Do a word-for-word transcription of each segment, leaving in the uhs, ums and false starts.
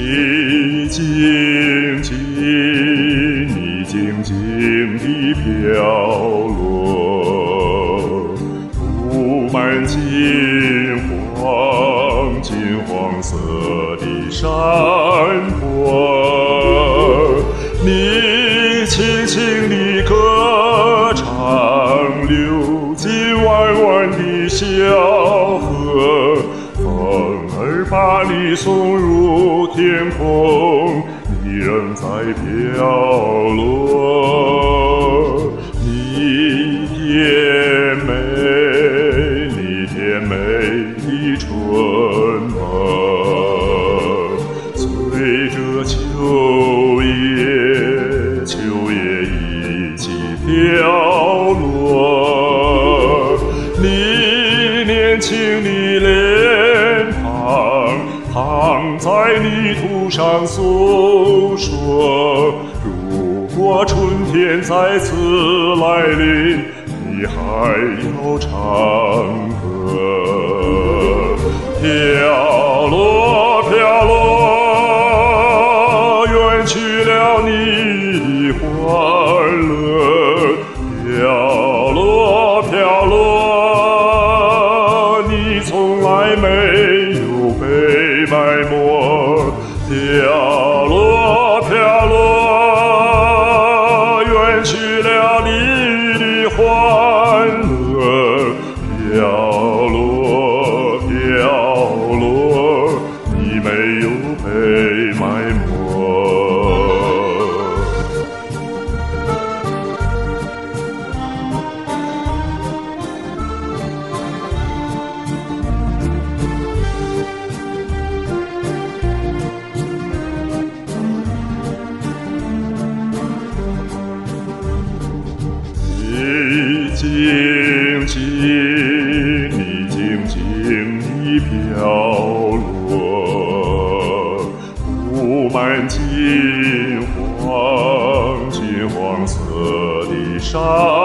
你静静，你静静地飘落，布满金黄、金黄色的山坡。你轻轻地歌唱，流进弯弯的小河。风儿把你送入天空，你仍在飘落。你甜美，你甜美的春梦，随着秋叶，秋叶一起飘落。你年轻的脸躺在泥土上诉说，如果春天再次来临，你还要唱歌。飘落飘落，远去了你的欢乐。飘落飘落，你从来没有被埋没。飘落飘落，远去了你的欢乐。飘落飘落，你没有被埋没。你静静，你静静地飘落，布满金黄、金黄色的山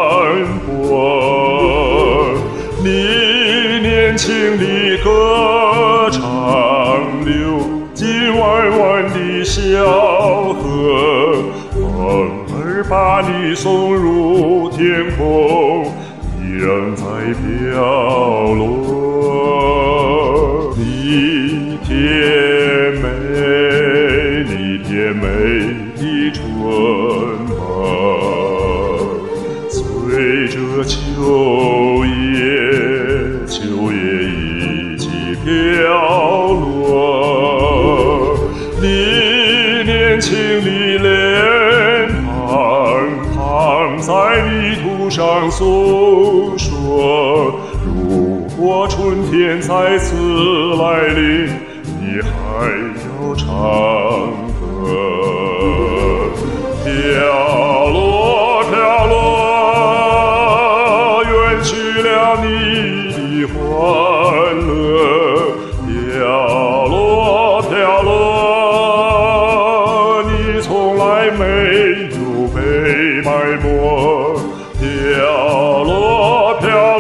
坡。你年轻的歌唱，流进弯弯的小河。风儿把你送入天空，你仍在飘落。你甜美，你甜美的春梦，随着秋叶，秋叶一起飘落。你年轻的脸躺在泥土上诉说，如果春天再次来临，你还要唱歌。飘落飘落，远去了你的欢乐。飘落飘落，你从来没有被埋没。飘落飘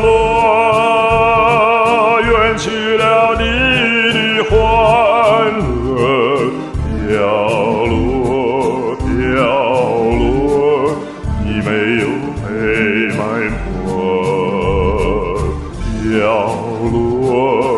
落，远去了你的欢乐。飘落飘落，你没有被埋没。飘落